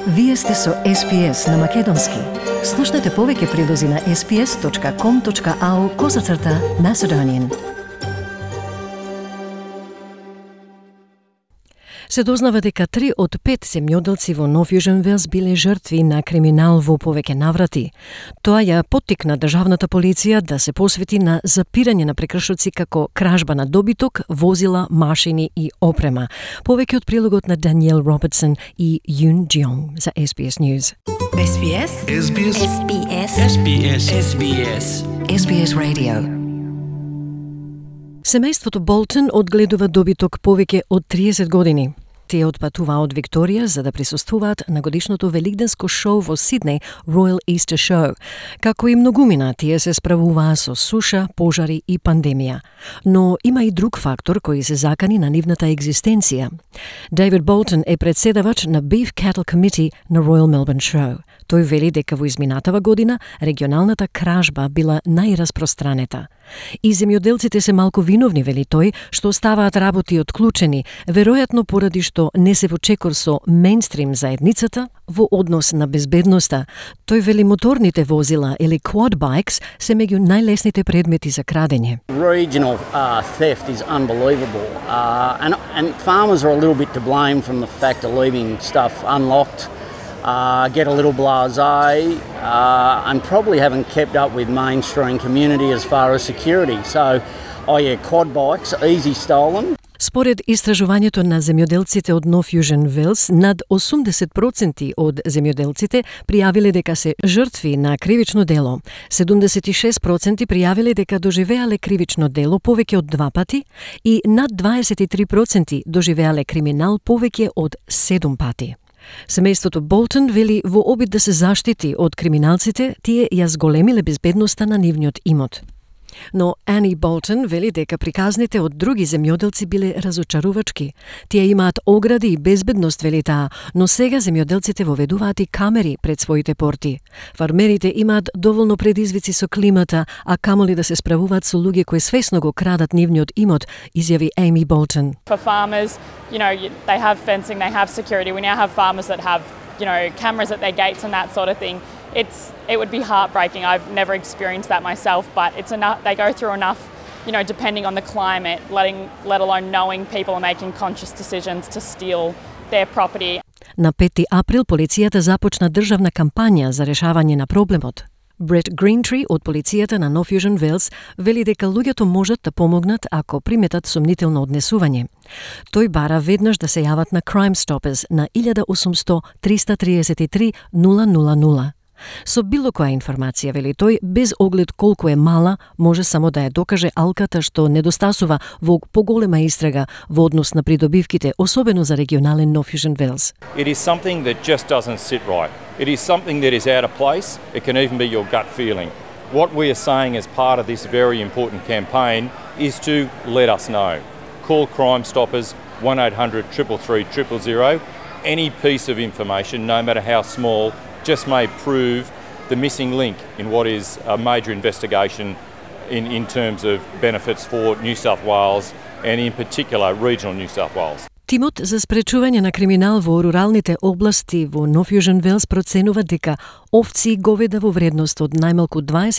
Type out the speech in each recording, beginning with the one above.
Вие сте со SPS на Македонски. Слушнете повеќе прилози на sps.com.au/Macedonian. Се дознава дека 3 од 5 земјоделци во Нов Јужен Велс биле жртви на криминал во повеќе наврати. Тоа ја поттикна државната полиција да се посвети на запирање на прекршоци како кражба на добиток, возила, машини и опрема. Повеќе од прилогот на Даниел Робертсон и Юн Джонг за SBS News. SBS SBS SBS SBS SBS SBS Radio. Семејството Болтон одгледува добиток повеќе од 30 години. Тие отпатуваа од Викторија за да присуствуваат на годишното великденско шоу во Сиднеј, Royal Easter Show. Како и многумина, тие се справуваа со суша, пожари и пандемија. Но има и друг фактор кој се закани на нивната екзистенција. Дейвид Болтон е председавач на Beef Cattle Committee на Royal Melbourne Show. Тој вели дека во изминатава година регионалната кражба била најраспространета. И земјоделците се малку виновни, вели тој, што оставаат работи отклучени, веројатно поради што не се во чекор со мејнстрим заедницата во однос на безбедноста. Тој вели моторните возила или quad bikes се меѓу најлесните предмети за крадење. Regional theft is unbelievable, and farmers are a little bit to blame from the fact of leaving stuff unlocked. Get a little blasé, and probably haven't kept up with mainstream community as far as security. So, quad bikes, easy stolen. Според истражувањето на земјоделците од Нов Јужен Велс, над 80% од земјоделците пријавиле дека се жртви на кривично дело. 76% пријавиле дека доживеале кривично дело повеќе од 2 пати и над 23% доживеале криминал повеќе од 7 пати. Семејството Болтон вели во обид да се заштити од криминалците, тие ја зголемиле безбедноста на нивниот имот. Но Ани Болтон вели дека приказните од други земјоделци биле разочарувачки. Тие имаат огради и безбедност, вели таа, но сега земјоделците воведуваат и камери пред своите порти. Фармерите имаат доволно предизвици со климата, а камоли да се справуваат со луѓе кои свесно го крадат нивниот имот, изјави Ами Болтон. For farmers, they have fencing, they have security. We now have farmers that have, cameras at their gates and that sort of thing. It would be heartbreaking. I've never experienced that myself, but it's enough. They go through enough, depending on the climate, let alone knowing people are making conscious decisions to steal their property. На 5 април полицијата започна државна кампања за решавање на проблемот. Брет Гринтри од полицијата на Нов Јужен Велс вели дека луѓето можат да помогнат ако приметат сомнително однесување. Тој бара веднаш да се јават на Crime Stoppers на 1800 333 000. Со било која информација, вели тој, без оглед колку е мала, може само да ја докаже алката што недостасува во поголема истрага во однос на придобивките, особено за регионален Нов Јужен Велс. It is something that just doesn't sit right. It is something that is out of place. It can even be your gut feeling. What we are saying as part of this very important campaign is to let us know. Call Crime Stoppers 1800 333 000. Any piece of information, no matter how small, just may prove the missing link in what is a major investigation in terms of benefits for New South Wales and in particular regional New South Wales. Тимот за спречување на криминал во руралните области во Нов Јужен Велс проценува дека овци и говеда во вредност од најмалку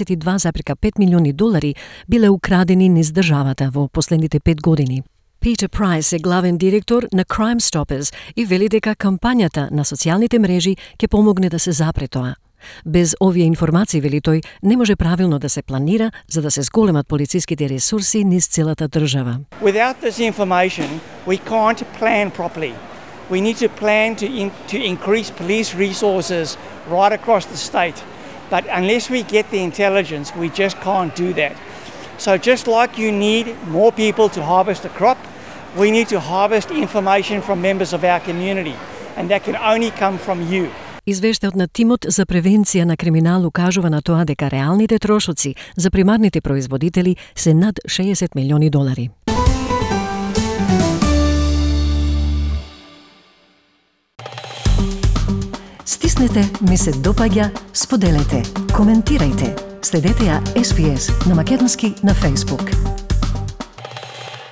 $22,5 милиони биле украдени низ државата во последните 5 години. Питер Прайс е главен директор на Crime Stoppers и вели дека кампањата на социјалните мрежи ќе помогне да се запре тоа. Без овие информации, вели тој, не може правилно да се планира за да се зголемат полициските ресурси низ целата држава. Without this information, we can't plan properly. We need to plan to increase police resources right across the state. But unless we get the intelligence, we just can't do that. So just like you need more people to harvest a crop, we need to harvest information from members of our community, and that can only come from you. Извештајот на тимот за превенција на криминал укажува на тоа дека реалните трошоци за примарните производители се над $60 милиони. Стиснете, ми се допаѓа, споделете, коментирајте. Следете ја SPS на Македонски на Facebook.